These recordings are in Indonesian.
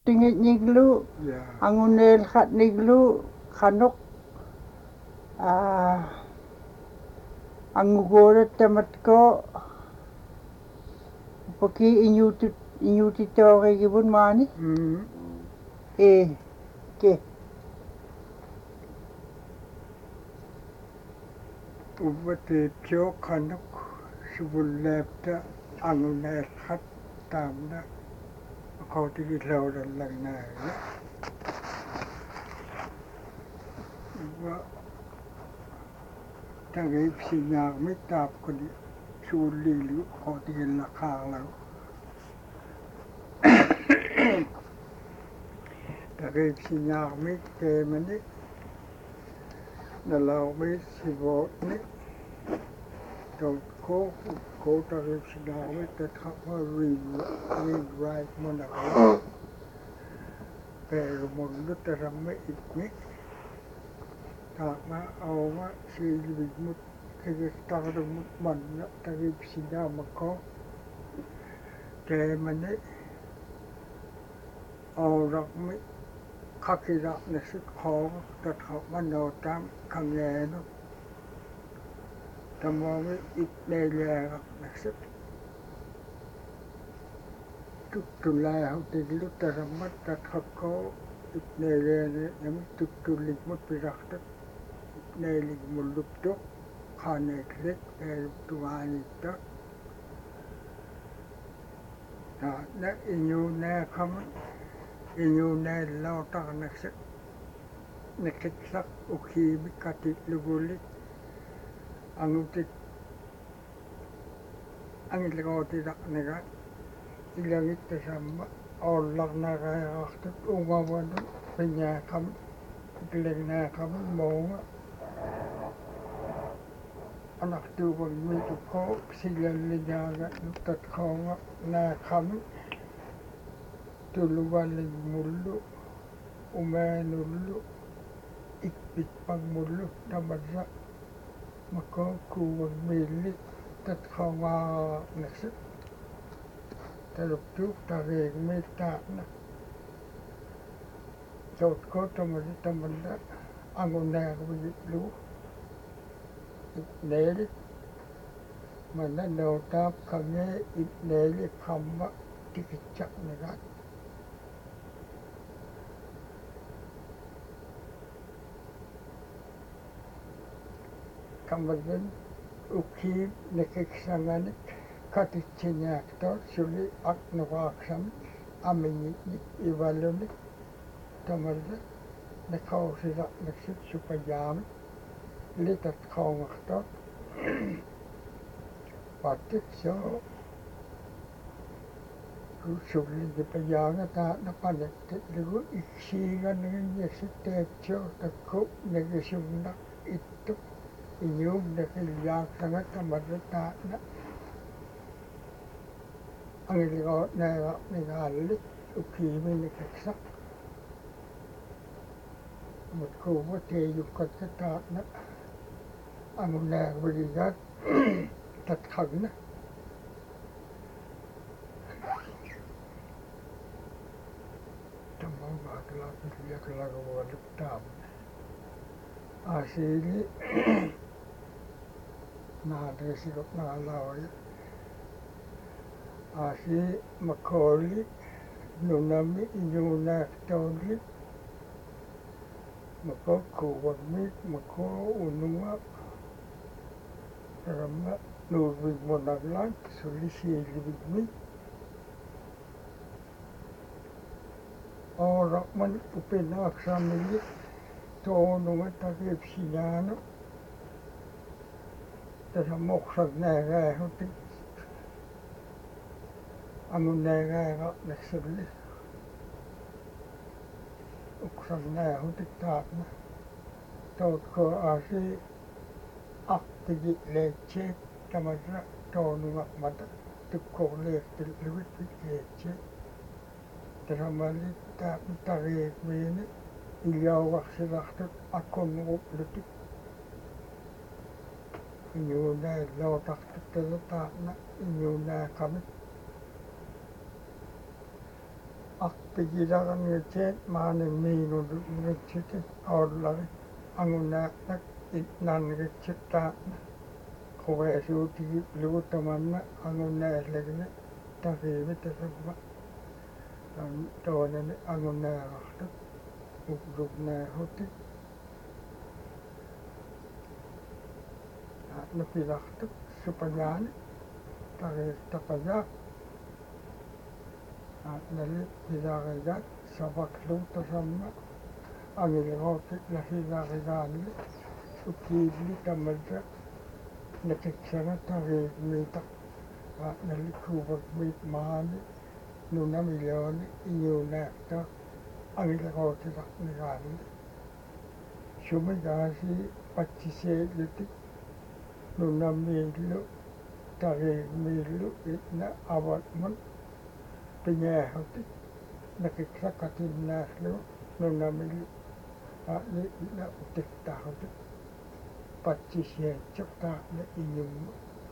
tingit niglu angunel khat niglu khanok angugoret tamat ko paki inyuti toge gibun mani ke ubate pyo khanok subullepta angunel khat tamna akoti gilawra lagna wa tagay sinya mitap ko di sulilu akoti gilakala tagay sinya mit temani nalaw mit sibot ni ko tagay sinya mit tatkhama rewrite monaka pero mon lutaramme itni tama awma silibigmut kagastardamut manna tagay sinya mako temani awrakmi kakira nasik khong tatkhama notam kangeno tamami itnelerak nasik tuttulai hautiglu taramat tathakko itnelene nam tuttulikmut piraktat itnelikmuluptok khaneklik tuanitta na inyune khaman inyune lautak nasik nakitsak ukhimi katit lugulik angutit angilgotidak naga ilangit tasama ollak nagayaktat ungawanun pinyakam iklengakam monga anak tuwag mituko silalinyaga nutat konga nakam tuluwalig mulu umenulu ikpit pagmulu tamadra mako kuwag milik tat konga nasik taluktuk tarig mita na jot ko tamanda angunag wajitlu itnelik mana notap kame itnelik kamba tikitsak nagat kamagan ukhi nakiksanganik katitsinyaaktor suli ak nawaksam aminik iwalunik tamarda nakawsirak naksik supayam litat kawngaktor patik so suli dipayanga ta napanaktit ligu iksiga nangin yaksik tekcho takko nagisumnak ittuk inyum nakilyak sangat tamarda ta na angilgot nagalik ukimi nakiksak matkuwa teyukat katak na angunag waligat tatkag na tamang baklapit yaklagawalik tam asili nadasikot nalaway asi makoli nunami inyunak tawli mako kuwagmit mako ununga karama nurwig monaglan suli silibigmit orakman upinaksamili toonunga takip sinyano tasamoksak nagahutik angunagaga naksuli uksak nahutik taakna totko asi aktigi leche tamadra toonunga mata tukko leektil liwit leche tasamali tarik mini ilyawak silaktat akkongup lutik inyuna lautaktat tatakna inyuna kamit Akpigilagan ngecet mane minu ngecet orlari anguna nak nan ngecet ta kowe suti lu tamanna anguna legne ta rive ta sabba tone anguna rahta ukdukna hoti napilahta supanyane ta tapaya nali hilarigat sabaklu ta samma angilhote la hilarigani ukibli tamadra nakiksana tari mita nali kubak mit maani nuna milioni inyunakta angilhote la nigani sumigasi patise yuti nuna milu tari milu itna avatman pinyahote nakiksakatin naslu nuna milu ni itna utiktahote patise chokta na inyum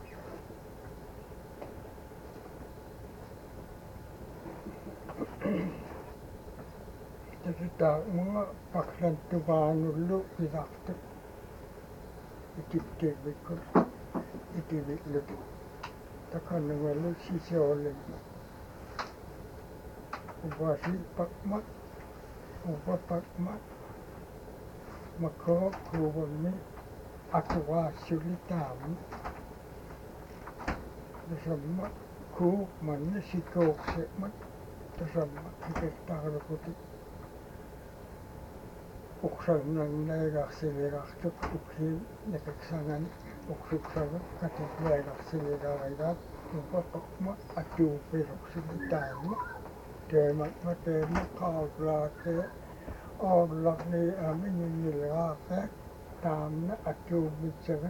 Kita mga paklantubanullo pinakta itibikul itibiklut takanangalo sisiolin ubasi pakmat upapakmat mako kubami atwa sulitam bersama ku mana sikok semat bersama kita harus uksangan naga silerak tuk ukhin nakaksangan uksuksangan katik naga silerak upapakma atu perok silitam temat matemat kauglate orlak ni amin nilgake tamna atu bicara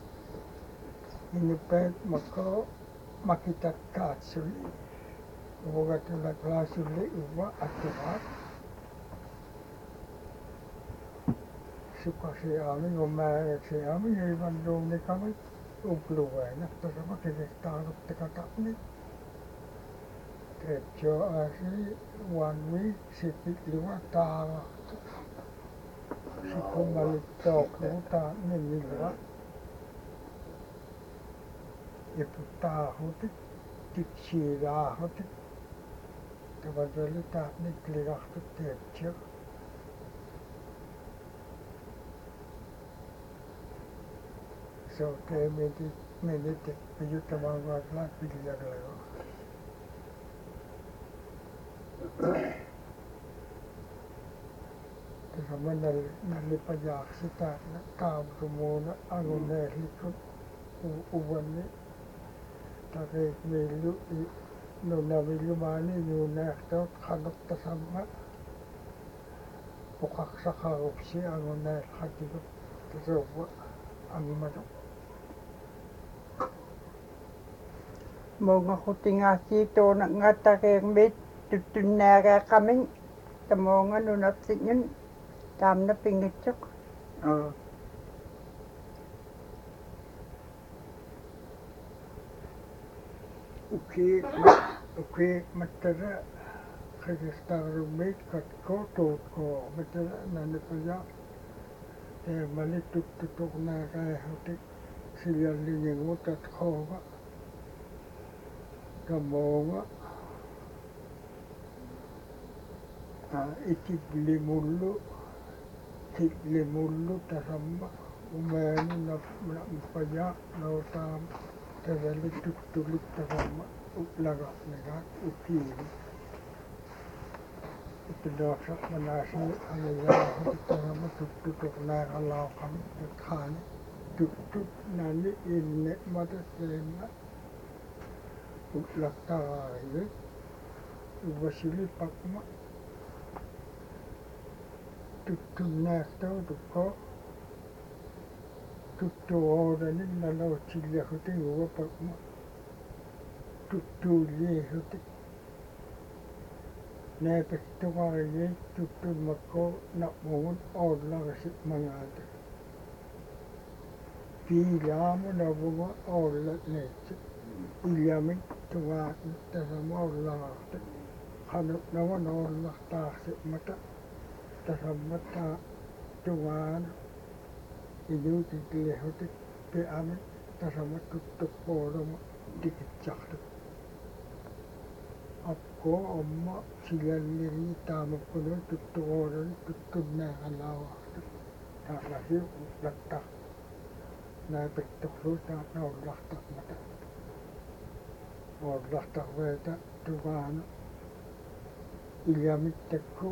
inipet mako makitat katsuli ugatulak lasuli uwa atuat suka si amin umaya si amin iban dumi kami upluwe na tasama kinistarok tikatapni Trecho asi 1 week sipit liwa tawa si kumalitok luta ninilwa iputa hutik tiksira hutik tabadalita niklirak tutepcho so te medit piyuta mawagla piliyaglayo Kasama nalipayak sita na kabro muna ang unalikot uwan ni tarik milu no namilu mani yunakta kanok tasama ukak sa kaupsi ang unakatigot tasawa ang madok Mga kutingasi to na nga takeng mit tutunaga kami tamonga nunapsit yun tam na pingitsok. Uki matara kagistaru mit katko totko matara nanipaya malituk tutuk na kaya hutik silyalingin mo tatkoba kamonga itiglimullu tasama umani napaya nautam tazalituk tulik tasama uplaga negat ukiri ipidoksa manasi angaya tasama tutuk na kalaw kami tukhani tutuk nani inne matasena uplaktaye ubasili pakma tutuk nakta tukko tuttu orani nalaw chilya huti uwa pakma tuttu liye huti nepektuwaye tuttu makko napmungun orlagasip mangada pilamu nabunga orlat neche ilyamin tuwa tasama orlagasta hanuk naman olla taakse mata tasammata tuwana inuutin lehotik peame tasammat tuttuqpuuluma tikitsaarluk apko amma silalliri taamappunun tuttuquulun tuttunnaaqalaavaartuk taarlasi ullatta naapittorlu taannaullartarmata uullartarveeta tuvaana iliamittakku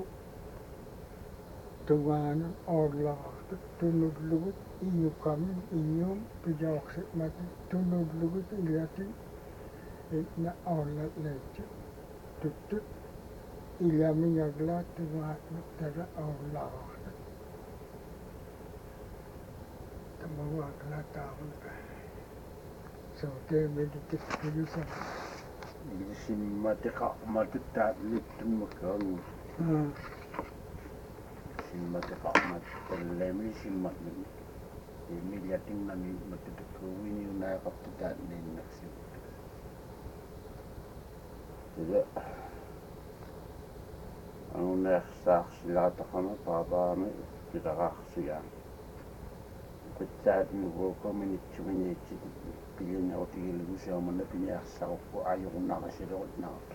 tuvaana uullarartut tunnullugut inyukamin inyum pijaorsikmati tunnullugut iliati itna uullalleitsi tuttut iliaminaglaat tuvaatmat tala uullarartut tamawaaglaataarun soteemeditikkulusam simmataqarmatut littunmakkaangu simmataqarmat tallamini simmatni imiliatingmami matutukkuwiniunaaqartutaanniinnaksi tila anunaarsaarsilaataqama paapaami pilaqaarsigaa pitsaatnuguukominitsuminiitsi pilinerutigilugusiamanna piniarsaquppu ajurunnaqasilerunnaqarta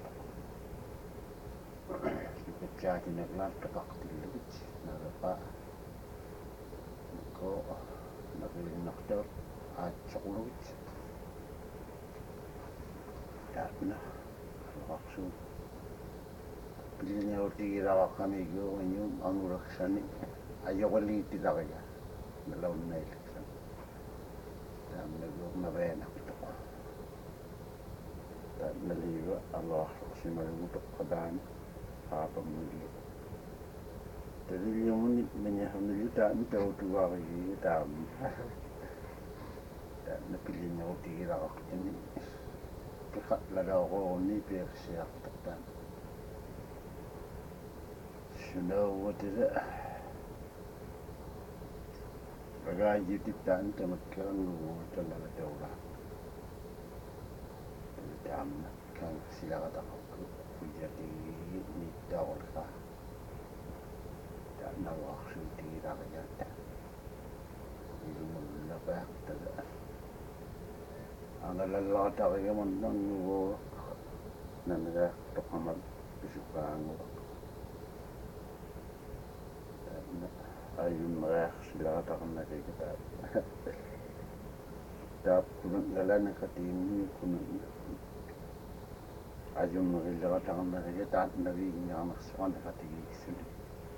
pitsaatinaklaartaqartillugut nagaqa ko naqilinartaut aatsoqulugut taatna alaqarsuun pilinerutigilaaqamiiguurinnium angulaksani ajoqaliitilariga nalaunnailaksan taamnaguurnaveenaqtuq taamnaliiga allaarsimalugutoqqadaani qaapammilu taliliumunit maniharnilu taami tautugaarigi taami taamna pilinerutigilaraqtini piqatlalaororunni piiqsiartartaan sunauwatila ragaajitittaan tamakkaannuguutanalataula taamna kan silaqataqarku kujatigi niittaorqa taannawaarsuutigilaragaata ilumullapaaqtala analallaqatarigamannannugu nanagaaqtoqamat pisukaanguq ayunreaqsilaataqannakikita taappunungalanakatiimni kunun ajunnerilaqataqannakika taatnaviinniarnersoqanakatigiiksuli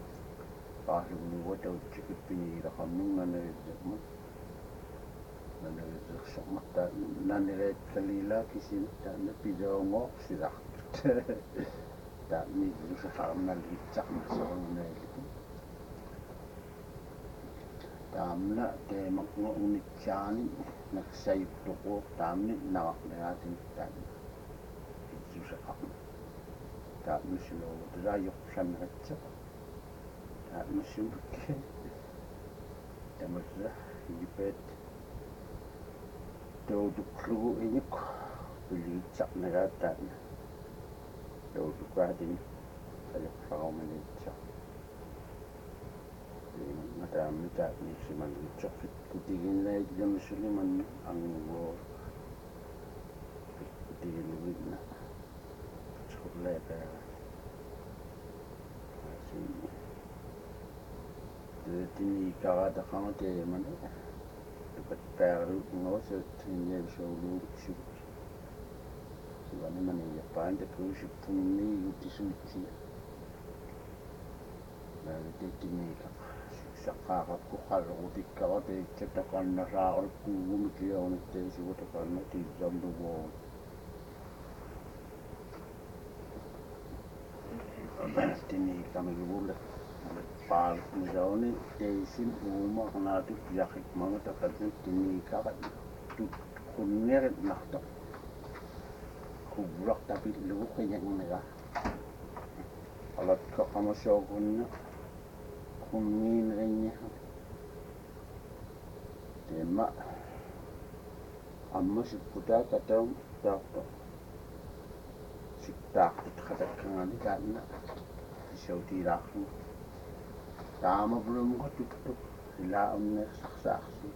qaarlugnuguatautsikippiñigilaqarnunganagillerma nanagillersormarta nanileetkaliilaa kisimta napiloongoorsilartut taatniilusafarnalgitsarnersoqangunailiku taamna teemaqngu'unitsaani naksayuttuquuq taamni naqarnagaatin taamna itsusaqarna taamnusiluugutulaajoqsanneratseq taamnussimukke tamassa igipeet tautuklugu iñuk piligitsarnagaat taamna tautukaatin ajoqsaqarmanitseq mataamni taatniiksimanngitsoqsit kutiginnaiglamusuliman anguo kutigiluginna squlleeqaa sinni tini karaataqamate tupattaarluutngoosut innialusouluuruksut sivanimaniiappaantakuusippunniigutisuutsia naalititiniika saqqaaqapku qalluqutikkavate tiniikamigivulle paalnisauni teisin uumaqnaatut yaqikmamataqatnut tiniikaqat tut qunnerit nartoq kuvraqtapillugu qiñaqniga alatkaqamasooqunna kunniineriññaha teema amma sipputaa kataum taaqto taaqtut qatakkangaani taanna isautilaaqqu taama bulumuqa tuttuk ilaa'unneersaqsaarsi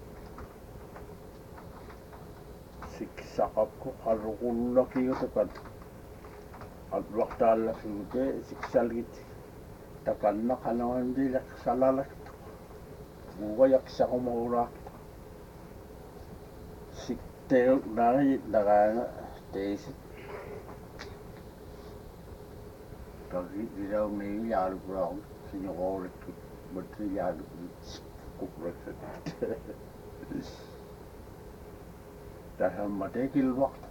siksaqapku qalluqullakiutakat alluartaallasigute siksalgit takanna qanoandileq salalakt uuvayaqsaqumorulaaq sikteu nari dagaanga teisi kagi ilaunei yaalupulaaqu siñoqoolekki matri yaalupi kukuraksak tahammate kilwaqtu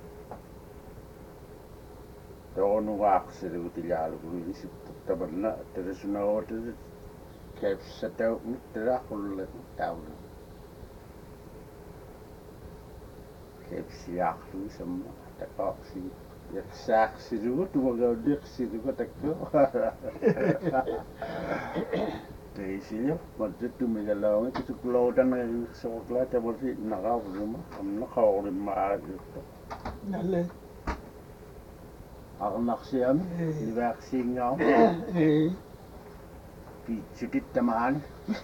tonugaaqsilugu tilaalugulu isipputtamanna terisunaootut kepsatau mitteraqullet taulu kepsiaqlu samma taqaaqsi yaksaaqsilugu tuwagaudiqsilugu takku teisio mattu migalaunga tutuklaudan soqla tabarsi naqaaquluma amna qawrimma aajuttu nalle arnaqsiam livaaqsiingaam piitsutittamaan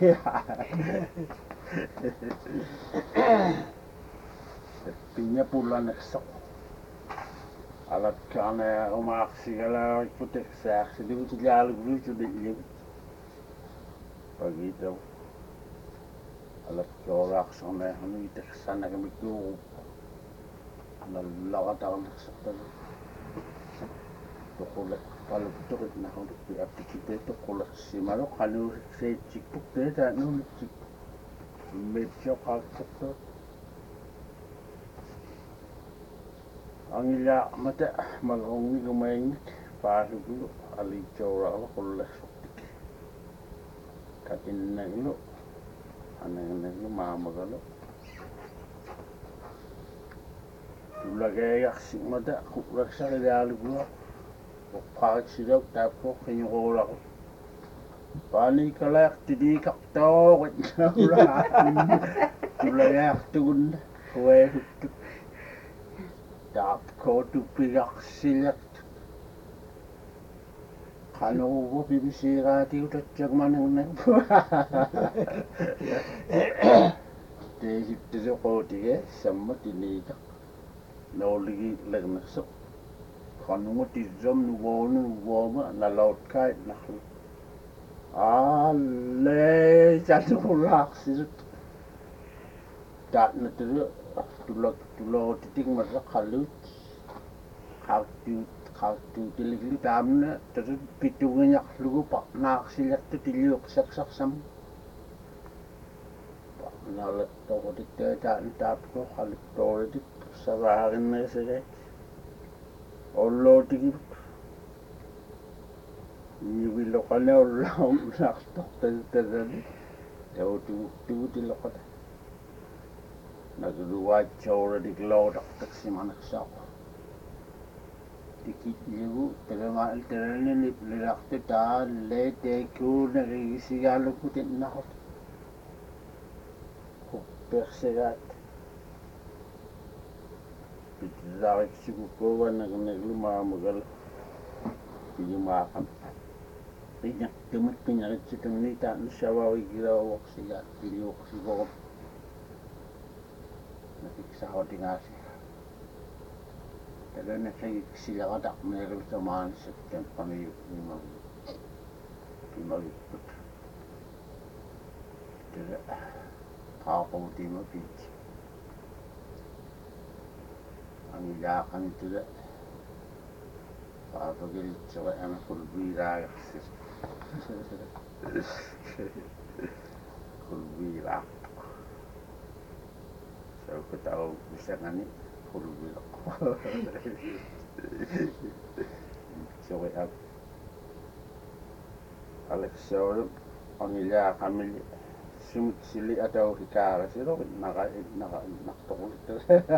pinya pullanaqsoq alatkaana umaaqsigalaaripputeqsaaqsilugutilaaluguluutulillit pagitav alatkoolaaqsorneernuiteqsannagamikkuurup nallaqatarnersortalu toqulaq paluttorit nahulukki appikite toqulaqsimalu qanuusiksiitsikpuk teetaanuunittik immeitsioqaaqtortoot angila mata malongigumaingik paasukulu aliitsooraqlu qullersortik kakinnaglu anagannaglu maamagalu tulageegarsigmata qullaksariaalugua uqqariksiluak taappoq qiñuquulaqu paaniikalaaqtiliikartoorit tulageartugunna hueesuttuk taapkootuppigarsilert qanuuvu pimisiiraatiutatsigmanunnak teesittisoqootige samma tiliika nooligi lernersoq qanugu tissom nuvooma nalautkai naqlu alle sanuqulaaqsilut taatnatilu tulootitingmata qalluut qaartuutiliglu taamna tatut pitugiñaqlugu paqnaaqsilertu tiliuqsaqsaqsam paqnalattoqutitte taatna taapko qalluttooletik savaarinneesere ollootigi niviloqane ollaunnaartortatani tautuutiloqata nagluwaatsooralik loodaqtaksimaneqsaaq tikitligu telemaa'iltalanini lilartu taalle teekkuunagigisigaallukkutinnaxut uppersegaat pitsaariksigukuuvannagnaglu maamagal pijumaaqam qiñaqtumut piñaqitsitunnii taanna savavigilauoqsigaat piliuqsigorup nakiksaatingaasi taganakagiksilaqataq meerutamaanisakkan pimagiput taga qaaqutimapiit angilaaqanitula qaapagilitsoqa anaqulviilaagarsis qulviilaa Aku tahu bisa ngani qulviloq soqi ap alexsoru angilaaqamili sumutsili atau hikaarasilo naqtoqulittu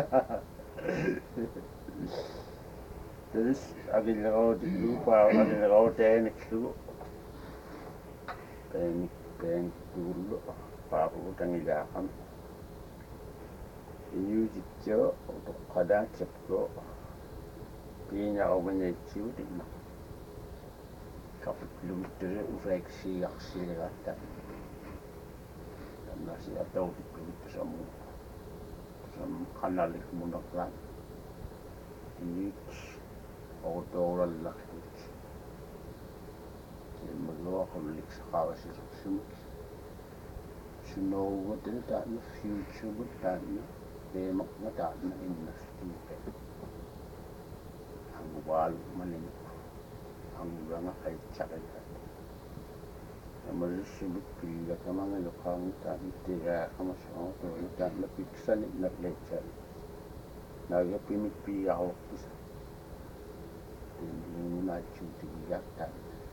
terus agilaqautiklu agilaqauteeniklugu teeniktuullu qaaqugutangilaaqam inyujitso toqqadaaqsapko piinya aumanniitsiutinna kapitlumittere ufeeksiiarsilegatta nasi atautiklut samu kanalik munaqla init autourallaqtut immaluaqullik saqaavasirupsumik sunougutel taanna future taanna teemaqna taanna innartuupe anguvaal manin anguranga qaitsaqita amalussumik pillakamanga yoqaangita ittigaaqamasaqato taanna piksani naqleitsani naagapimik piiaqorpisa tinnunaatsuutigigatta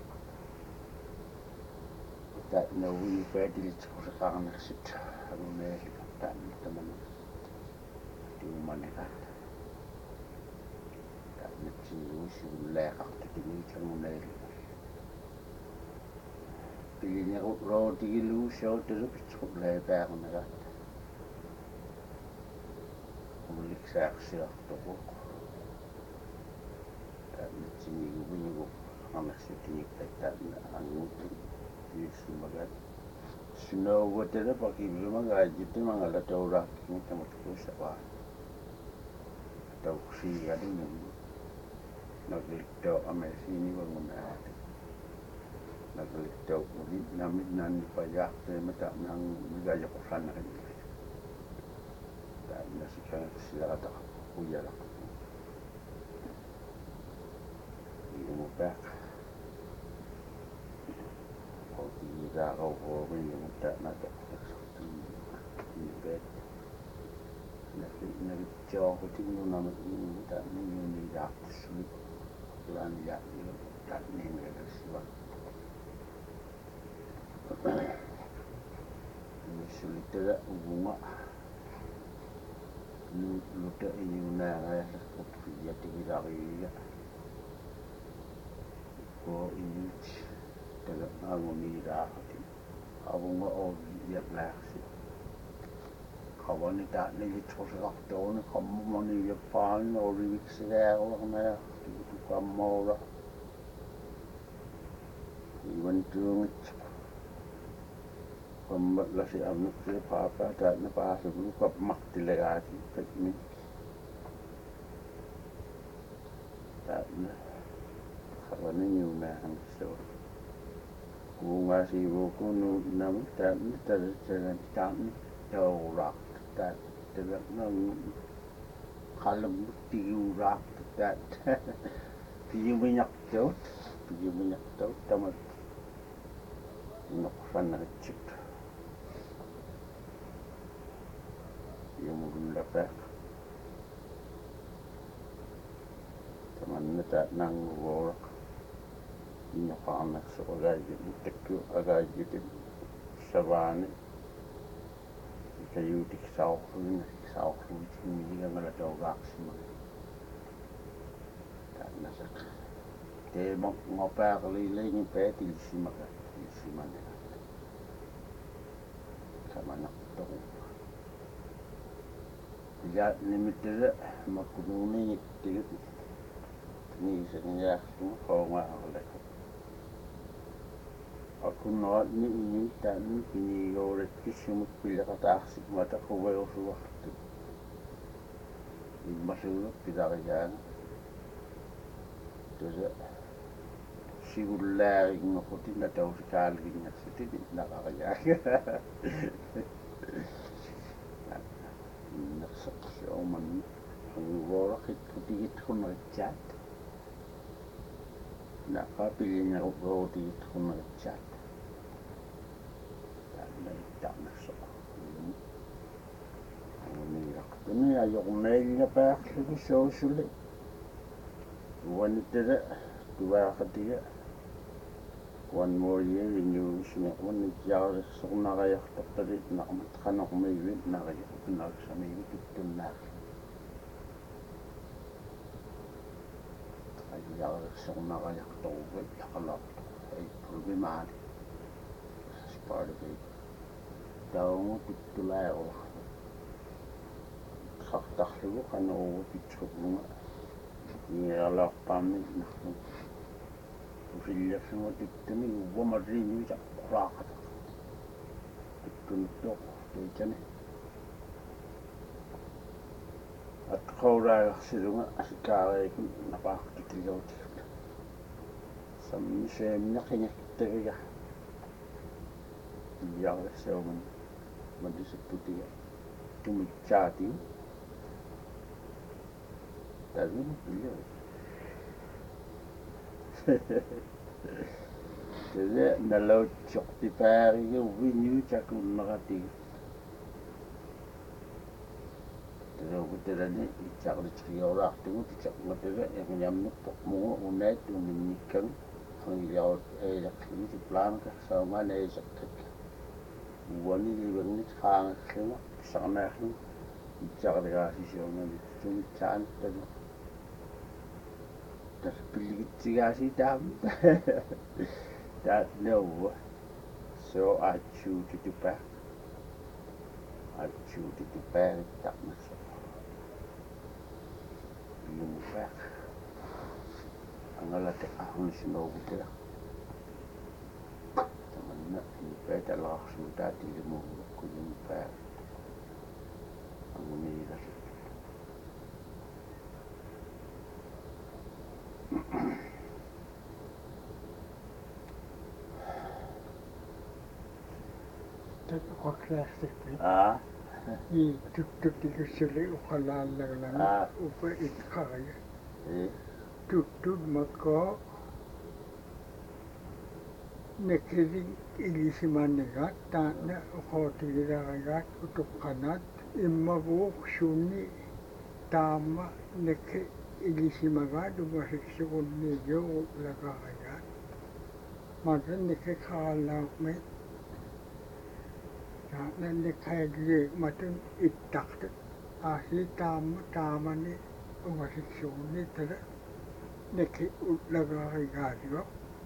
taanna uipaatilit aguneelika taanna tamana tiumanekatta taanna tiusuulleeqartutigiitanguneelika piliñerutlootigiluusiortelupitsuqleepaarunnagatta umliksaaqsiartoqu taanna tinigubiñugu qamersutiñikkataanna anguutu yuussumagat sunauvatela pakivilumagaajittimangala tauraakkiŋi tamatkuusavaa tauksiigalinum naglittau amesiinivangunaati naglittau uli namit nannipajaaqteema taanang migajoqurranaqinni taanna sikangaksilagataq uyalaq ilumupaaq otigigaaqauqoogiñumutaanatoqsartinnipeet nagitjooqutinnunamik taanniñunigaaqtussulik laaniyaaqniga taanniinregasiva missulitega ugunga luta iñunaagayaqqutfiyatigilaqiiga ko iñut taga anguniiraaqati avunga oogiyaqlaaqsi qavani taanigitqusaqartooni qammumaniigappaanin oriviksigaaqornaya tukammoora ivantuungit qammatlasi amnuksile paapaa taanna paasuglu kapmaqtilegaati petmik taanna qavaniñuunaahangisso kuungasiivukunu namik taanna taanni tauraaqtu taanna qallamuttigiuraaqtu taanna piyumiñaqtaut tamat noqsannagitsit yumurullapaaq tamanna taananguruuraq innoqaarnaqsu agaajittakku agaajitin savaani kayuutik saorluutimmigangala tauraaqsima taannasaq teemoq ngopaaqliilaingi peetilsimaka ilsimanega kamanaqtoqu ja nimittere makkunuuniñittigit niisengiaaqsuma qoongaaqalaka aqunnoratni iñiittaanni piniigourekkissumut pilleqataaqsik mataquveusuartu immasuuga pilarijaanga tasa sigullaarigngoquti natausikaalgingarsutiti naqariaaga innersaqsiumanni anguvooraqitkutigitqunneritsaat naqapiliñaruqootigitqunneritsaat taannaittaarnersoqa anguniiraqtuni ajoqneelligapaaqlugu sousuli uanittele tuvaaqatiga one more year innuusinga uannijaarersornaqajartortalit naqmat qanormiivit naqajartunaqsamiigu tuttunnaaq ajaarersornaqajartoruvat yaqalaartu April-maali as part of it taungu tuttulaaruarlu qartarlugu qanerugu pitsuqnunga Ngialaqpaamni narlu usillassuga tikkani uvamarriini saqquraaqata tikkunuttoq tuitani atqaulaagarsilunga asikaariikun napaaqtikkiluutik sammiseemneqingittagiga iyaarlassauman madisupputiga tumitsaati tadun pillu tele nalautsortipaariga uvinyuutakunnerati telani itsaqlitriorlaartugu titsaqmatega eringiamnuppoq mugu unaat unginnikkan angilaut eilaqluni tiplaanaka saumana eisaqkakka uani livernit haangalluma pisarnaarlu itsaqligaasisiornali tumitsaanittalu taspilligitsigaasi taam taat neuva so achuutitupa taqmassa yumupa angalate ahunsinoogutea tamanna ipaitalaarsuutaati limuulukku yumupa anguniilasi Qaqlaarsikki i tuttutikissuli uqalaallagalani upa itqaria tuttut makko nekili ilisimannigaat taana uqootigilarigaat utuqqanaat immaguuq sunni taamma nekki ilisimagaat umasiksugunniigiugu lagarigaat mata nekki qaallaaqqmi nekkaigi matun ittaqtu aasi taamani umasiksugunni tala nekki ullagarigaatigo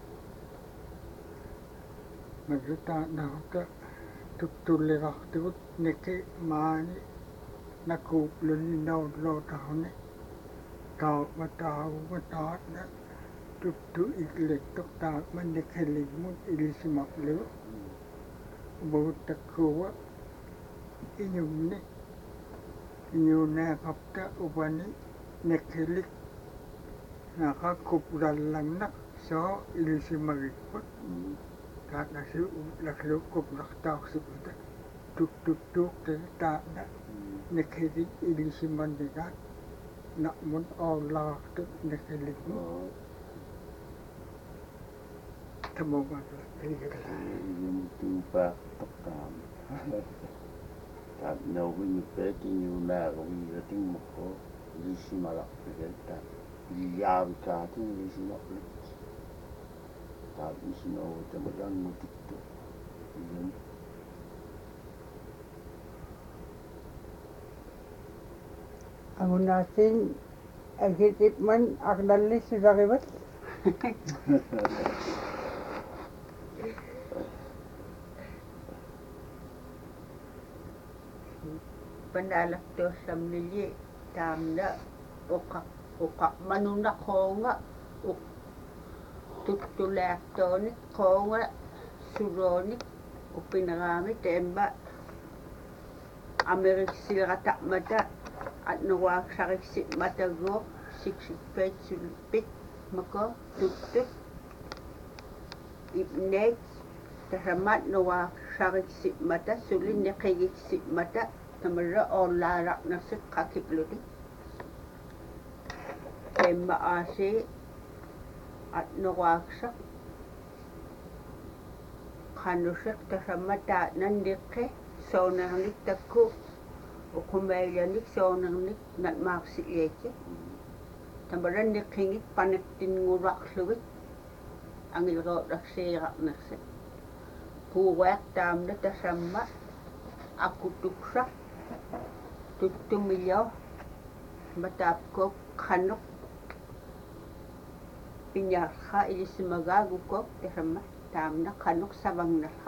mata taanaqta tuttulliqartugut nekki maani nakuupluni naullootaquni taaqma taaguga taatna tuttu iklettoq taaqma nekkiligmun ilisimaqlugu ubaguttakkuuga iñumni iñuuneeqapta upani nekkilik naqa kuplallannaq soo ilisimagikput taatnasi laklu kuplaqtaaqsuputa tuttuttuuqtagi taatna nekkilik ilisimannigaat na'mun oollarartut nekkilikmun tamuugaatla yumutuupa toqqaam taat nauguñuppeetiñuunaaruviiratingmorro ilisimalaqpigalta iyaavikaati ilisimarlik taat isinoogutamagangutittu iyun Angunaasin agitipman aqnallissularivat panalaqtuallamnili taamna uqaqmanunaqoonga tuttulaaqtoonik qoonga suloonik upineraami taimma ameriksilrataqmata atnuaaqsariqsitmataguuq siksikpait sulpit mako tuttut ibneik tasamat nuaaqsariqsitmata sulinneqigiksitmata tamarra ollaaraqnersik qakipluti taimma aasi atnuaaqsaq qanusiq tasamata nanniqqi soonerniktakku uqumailianik soonernik natmaaqsi'iatsi tamaranniqqingit paneqtinngulaqlugit angilrootlaqsiiraqnersik puuwaaq taamna tasamma akutuksaq tuttumilio mataapkok qanuq piñarqa ilisimagaagukok tasamma taamna qanuq savangnerqa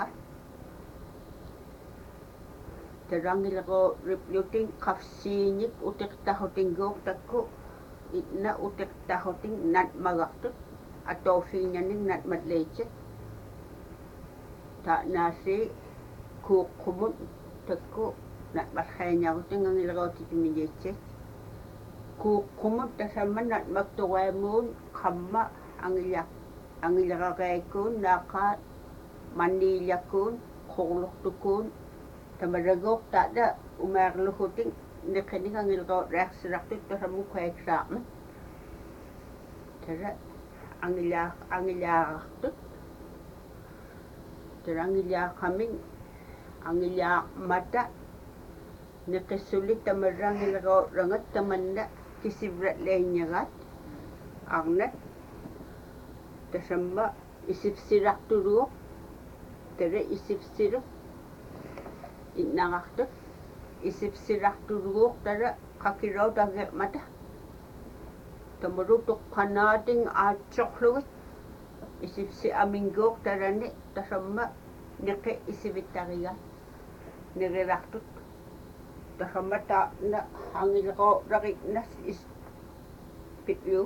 tarangilero riplutin qafsiinik utiqtahutinguuqtakku itna utektahoting nat magaqtut atofiinyaning nat matleitsit ta nasi kuqumut takku nat malhainyaruting angilagautit kuqumut tasamma nat magtuqaimuun qamma angilaqaqaikkuun naqa maniillakkuun qurlurtukuun tamaraguuq ta'da umaarluhuting niqining angilaqaut reaqsiraqtut tasammu qaiksaaqmat tara angilaaqartut tara angilaaqaming angilaaqmata niqissulit tamarangilaqaut rangat tamanna kisivratlainyagat arnat tasamma isipsiraqtuluuq tara isipsiruq innaqartut isipsiraqtuluuq tara qakirau tageqmata tamarutuqqanaating aatsorlugit isipsi aminguuq tarani tasamma niqi isivittarigat niriraqtut tasamma taa'na angilaqauraqitnas pitlu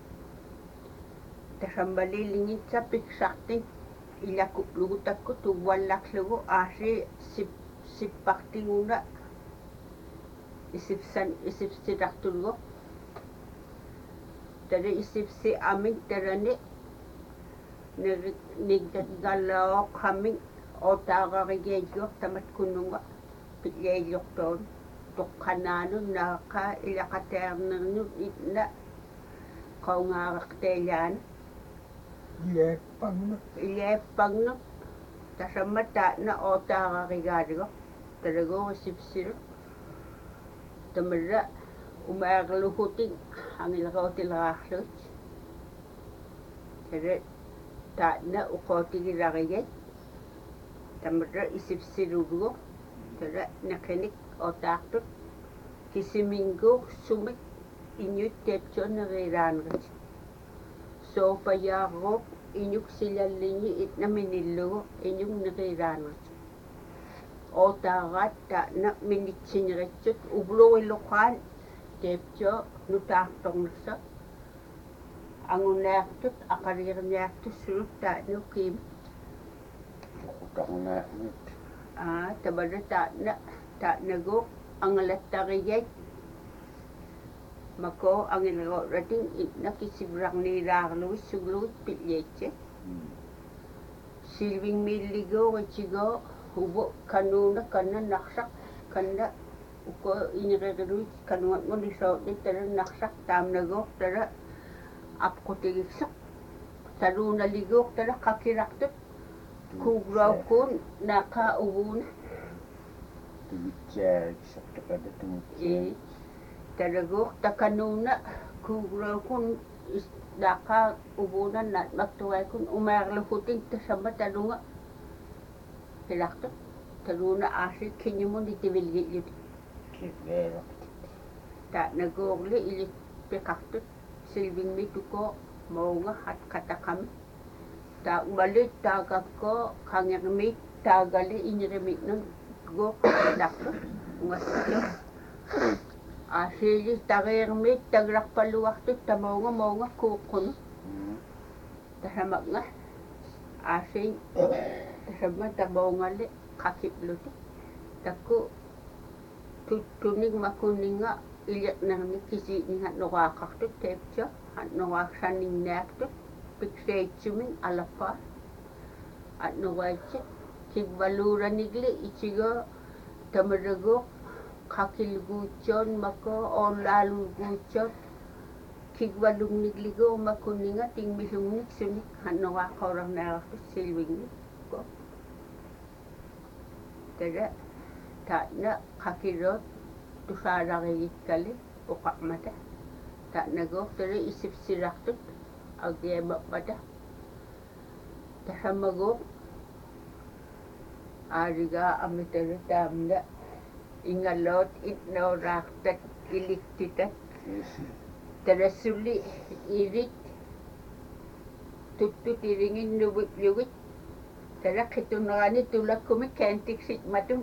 tasamma lilingitsa piksarting ilakuplugutakku tuwallaqlugu aasi sippartinguna isipsiraqtuluuq tara isipsi aming tarani niggalooq haming otaaqarigiagguuq tamatkununga pitliailluqtoon tuqqanaanun naaqa ilaqataarnernut itna qaungaaraqtailaana ileeppagnut tasamma taa'na otaaqarigaaligoq taraguu isipsiruq tamarra umaarluhuting angilaqautileraarluit tara taa'na uqootigilarigat tamarra isipsiruluguq tara niqinik otaaqtut kisiminguuq sumik iñut teepsuaneriiraanrit soopayaaruuq iñuk silalliñi itnaminillugu iñuk neriiraanrit otaaqaat taa'na minitsiñeritsut uvluiluqaan teepsoo nutaartornersa angunaartut aqaliirniartut sulut taa'nu kiim uqutaqnaaqmit tamarra taa'naguuq angalattarigat mako angilaqaurating itna kisivraaqniiraarluit sugluit pitliatsit silvingmiilliguuq itsigoo hubo kanuuna kanna naqsaq kanna uko iñiqeqiluit kanuatmun isootnik tara naqsaq taamnaguuq tara apqutigiksuq taruunaliguuq tara qakiraqtut kuugraukuun naqa uguuna tumitsaariksaqtaqada tumutsaa taraguuq takanuuna kuugraukun naqa uguuna natmaktugaikun umaarluhuting tasamma tarunga hilaqtut taruuna aasi kiñumun itivilgi'lut taa'naguuqli ilit piqartut silvingmituko maunga qataqami taa'malit taagakko qangermit taagali iñiqimiknun guuq hilaqtut ungassitut aasiili tageermit tagraqpalluartut tamaunga kuuqqunu tasamaqnga aasiin tasamma tamaungali qakipluti takku tuttunik makuninga iliqnernik kisiitning hatnoqaaqartut teepso hatnoqaaqsanninnaartut pikseitsuming alappaa atnoqaitsit kigvaluuranigli itsigoo tamaraguuq qakilguutsoon mako oonlaalulguutsoot kigvalungnigliguu makuninga tingmilungnik sunik hatnoqaaqaurarnaarartut silvingni tara taa'na qakiroot tusaararigitkali uqaqmata taa'naguuq tara isipsiraqtut agiamaqmata tasamaguuq aarigaa amitara taamna ingaloot itnooraaqtat iliktitat tarassulli irit tuttut iringin nuvitlugit tara qitunnerani tulakkumik kaantiksit matun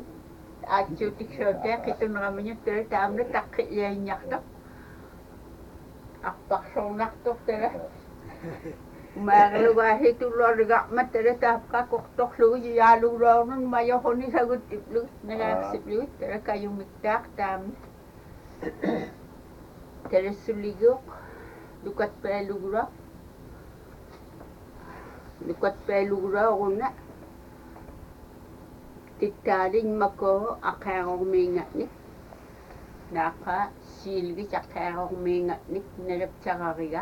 aatsuutiksoortea qitunneramiñut tara taamna taqqiliaññartoq Aqparsornartor tala. Maarlugahi tulorgaqmat tala taapqaqortorlugu yaaluulaornun majohuni saguttiplugut nagaaqsiplugut tala kayumittaaq taamna. Tala suliguq lukatpaalugura. Lukatpaaluguraoruna tittaalin makoo aqaaqormiingaqnik naaqa siilgis aqaaqormiingaqnik nalaptaqariga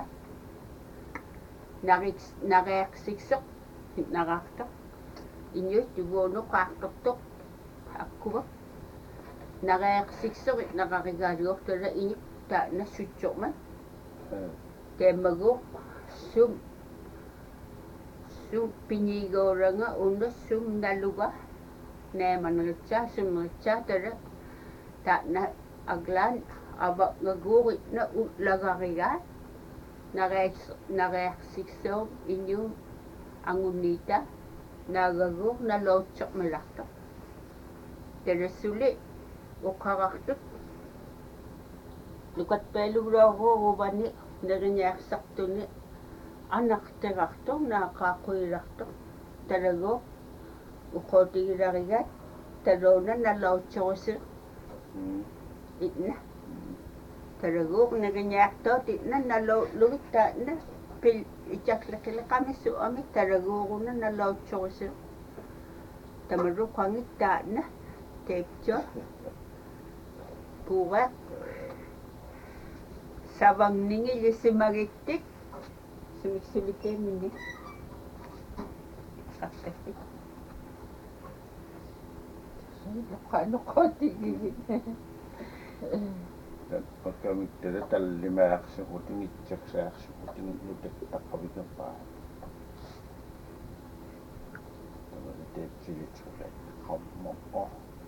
nariaqsiksoq naqartoq injut tuguunuqaartortoq akkuva nariaqsiksoq naqarigaalior tala iñik taana sutsorman taamaguuq sum piñigooranga unna sum naluga naamanritsaa sumritsaa tala taana aglaan avaqaguuritna ullagarigaa nariaqsiksoom inju angunniita naagaguuq nalootsoqmalartoq tala suli uqarartut lukatpaalugulooruuruvani neriñaarsartuni anartigartoq naaqaaquilartoq talaguuq uqootigilarigaat taluuna nalootsorusir itna talaguuq neriñaartoot itna naloutlugut taana pil itarlaqileqamissu'amik talaguuquna nalootsorusir tamaruqangit taana teiptio puuqaq savangningilissimagittik sumiksulikeeminni akkasi noqotigigit Pakamittele tallimaaqsiqutin itsaksaaaqsiqutin nuteqqaqqavikerpaa tamani teepsilitsulat qammoqqo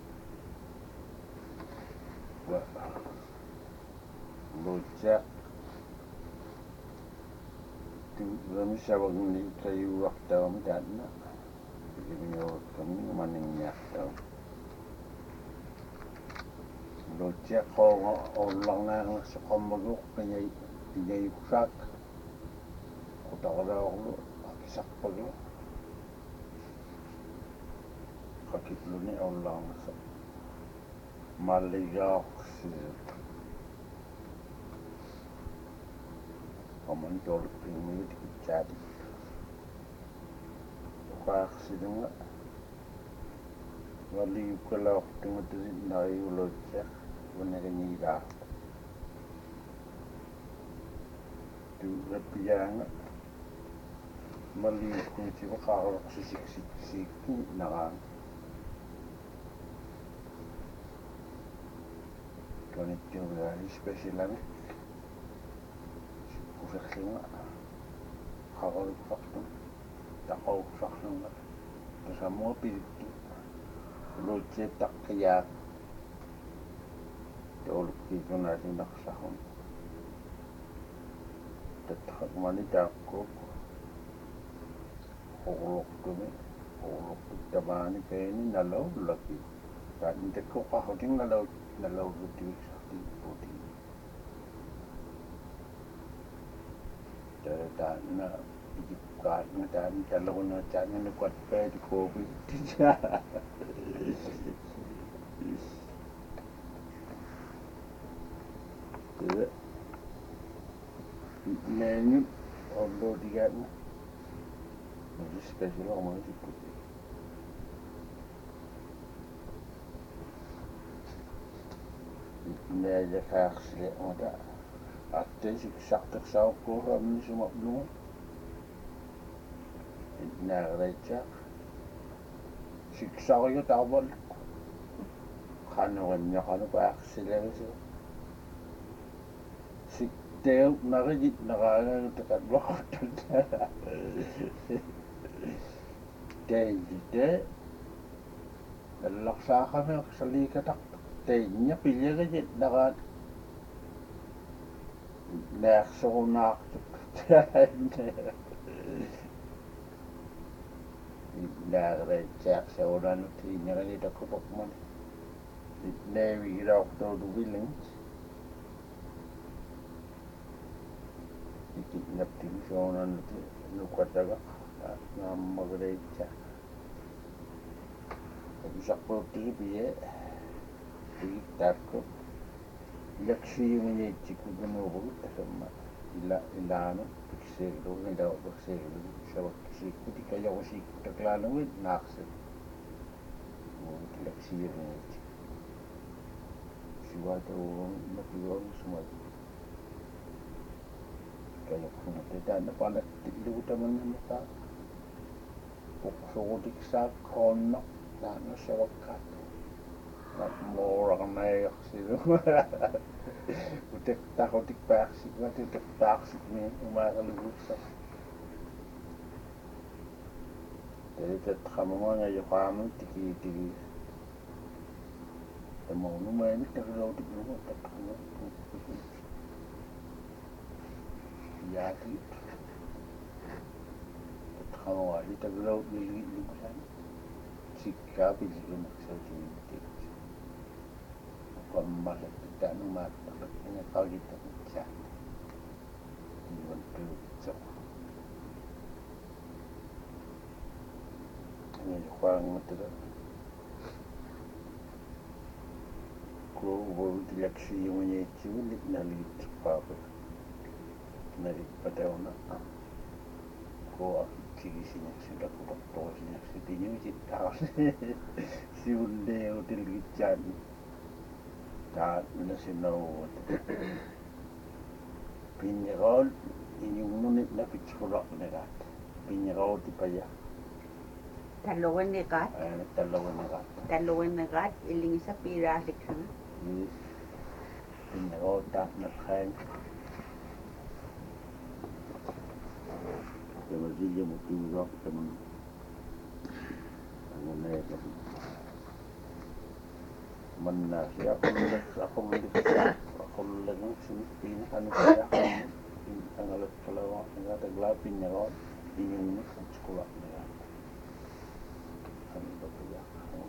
wa luutsaaq tuumisavagni kayuuartaami taanna ilimiorutkamni maningiartaam luutsaaq qoonga ollarnaangersoqammaguuq piñayuksaaq qutaqalaorlu akisarpagu qakitluni ollarnerso malligaaqsiit Oman tolpingmit kitsaati qaaqsilunga walliukkalaortungatasi nariuluutseq unaganiigaa tuulappiyaanga malliukkunsiva qaarorqsisiksiikki naraanga tonittiugaani specialami userlinga qaruqsartun taqauqsarlunga tasamua pilittu luutseep taqqiyaaq toolukkiikunaasinaqsarun tattaqmani taaqquuq uquluqtumi uquluqtuttamaani peeni nalaullaki taannitakkuqarrutin nalaulutiviksartin puutin taana ikipkaatna taani talaguna taangana kuatpaati koopittia Nenu ollo digaatna magi special omatikkuti naaja qaaqsile ota attesiksartersauqqууramni sumaplugu naareritsaaq siksariu tarvalluq qanurinneqanu qaaqsilagisu sikteu narigit naraagagu taqatloqortut teijite nallarsaaqameeqsaliikataqtaq teiñña piligijit naraat naaqsorunaartuk naareritsaaqsaunanut iñeranitakkutormani naavigilaortuutuvilling napting sonan nukataga namagrecha bisakpo tibiye tarko lakshmi chikugunobu tasama ilano pikselo nila pikselo shawakisi kutikaya wasi taklalo nakse lakshmi siwado napiyo semua kayak kuna tidak ada pada di utaman mereka pokok sak kono dan syawakat nak mau orang naik sih udah takut dipaksa nanti dipaksa nih umat lebih jadi terkamunya ya kamu tiki mau numai ini terlalu di rumah terkamu ya itu terkamu aja terlalu di luar jika pilih maksudnya kalau tidak nomor ini kalau kita bisa dibantu ini kurang betul kalau direksi yang menyatu nali cepat nali pada orang kalau tinggi sini sudah kuat sini setinya kita si unde hotel kican tak nasional pinjol ini unit nak sekolah negat pinjol di payah Talawin negat iling sa pirasik sana pinjol tak nak kain Kalau dia mungkin rock teman, mengenai mana siapa aku melihat sini anu saya tanggal kalau ada gelapin ya kan ingin sekolah ya kami bekerja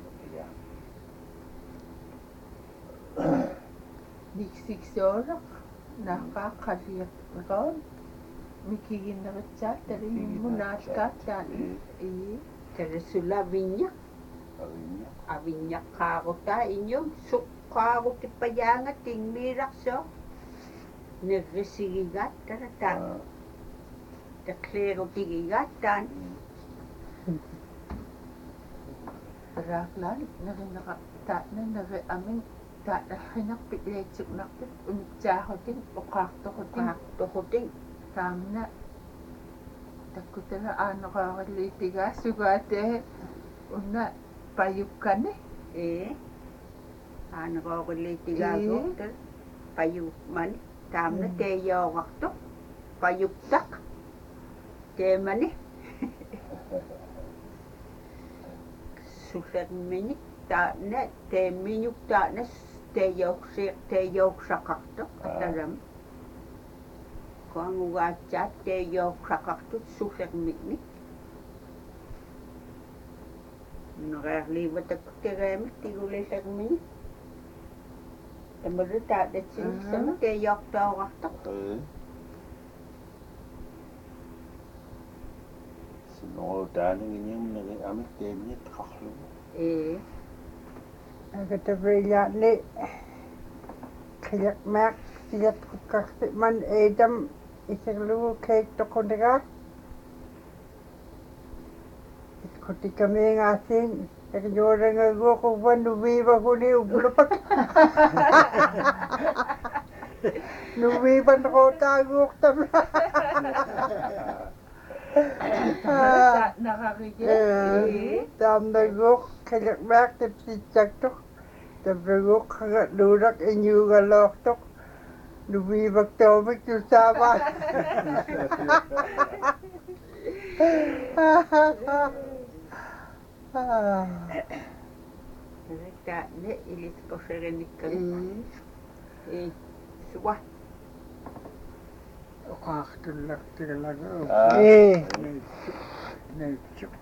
Diksik sorak nakakaliyak ron mikigin na chat dari munakat dan Teresula vinyak avinyak kakota inyo sukaro tipayanga ting mirak so negresigat taratang taklero tigigat tan raklan naka amin tak hinak pitletsuk nakit unjahotin kaktokoting tamna takutala ano kakalitiga sugate una payukan ano ko kulitiga ko payukman tamna teyo wakto payuktak temani suset minik ta na teminyuk ta na teyok sakakto kataram ko ang ugacat teyok sakakto suset minik nakakalibat ako tigamit tigulay sa kuminik tamarita at sama teyok daw kakto Senol dani ini mengenai amit temnya terkalu. Agak terlihat ni kayak mak siat kakak man edam iseglu kek tokondega. Ketika mengasin, orang aku kawan nubi bahu ni ublupak. Nubi ban kota aku tam. nakakigit Tam naguk kayak mak tipsi caktok. Tapi kagat durak inyu galok tok. Nubi bakto tu sama. Nakita na ilis ko sa rinig kami suwa Waktu lagi naik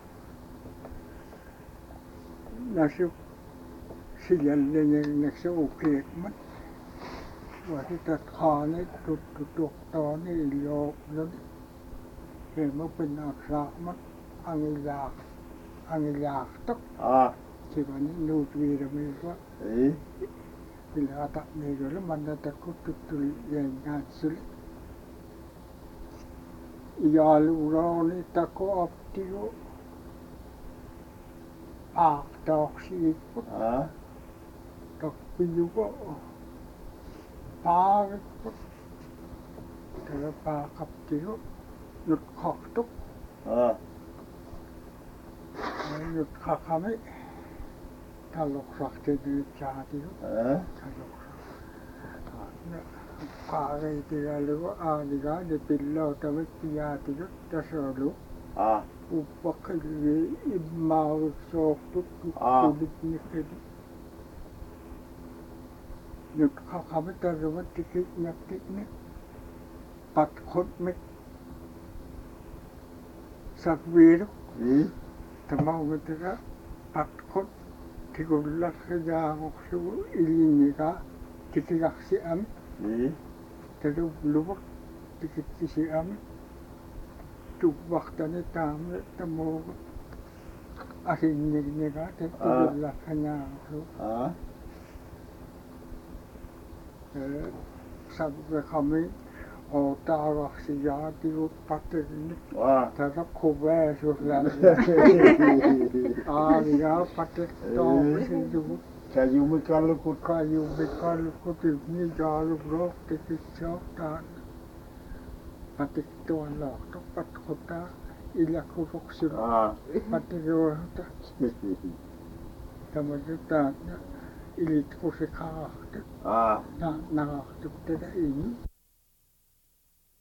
nasib sial dengan nasib okey mat. Waktu tak khanet tutup ตอนนี้โยกนั้นเห็นมันเป็นอักษรมันอังยากตก Ah, ที่วันนี้นูตวีเราไม่ว่า eh, เวลาตัดเนื้อแล้วมันจะคุดตุลีอย่างงานสุดยาลูเรานี่ตะโกอบที่ปากดอกสีพุท ah, ดอกปิวก็ปาพุทแต่ละปากับที่หยุดขอกตุก ah, หยุดขากไม่ถ้าหลอกสักจะดูชาที่ eh, ถ้าหลอกเนี่ยปาอะไรที่เราเรียกว่าอาดิกาเดปิลโลแต่ไม่ปียาที่จะสรุป ah, upakili imausoktut kulit nyt kakamitarvat tikit nyaktikni patkot mit sakviru eh, tamaumitira patkot tikullakkajaangoksu ilinnika tikikaksi am eh, taluvluvak tikittisi am tubbaktani taamre tamuugu asinniknika tikullakkajaangoksu ah, sabbe kami otaavaksi jaatigut patirni ah, tätä kuveesuslänni aaviaa patirtoomisijugut kayu mikalukut, kajumikallukutipni jaalukrooktikitsotaan patiktuanlaakto patkutaa ilakuruksilla ah, patiruohta tämmöisetä ilitkusikaahti ah, naahtuk tätä ini